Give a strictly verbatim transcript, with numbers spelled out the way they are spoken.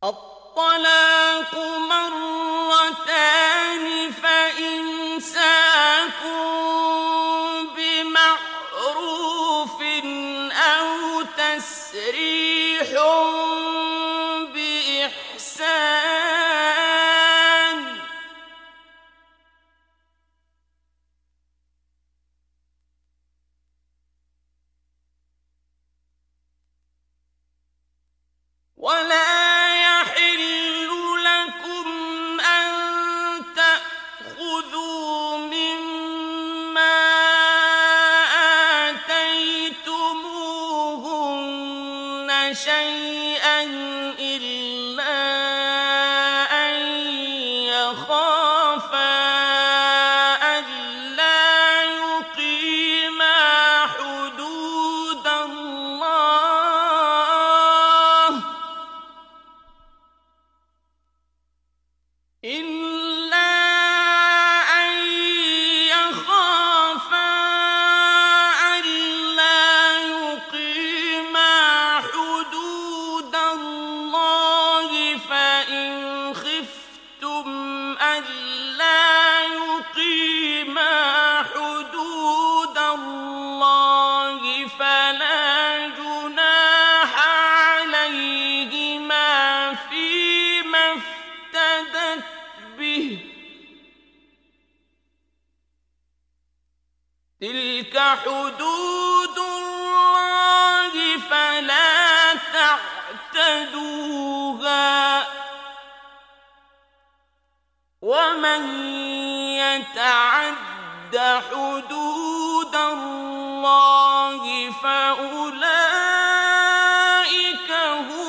الطلاق مرتان فإمساكم بمعروف أو تسريح بإحسان ولا شيئا إلا أن يخافا ألا يقيما حدود الله إلا أن يخافا ألا يقيما حدود الله فإن خفتم ألا يقيما حدود الله فلا جناح عليهما فيما افتدت به تلك حدود الله فلا تعتدوها ومن يتعد حدود الله فأولئك هم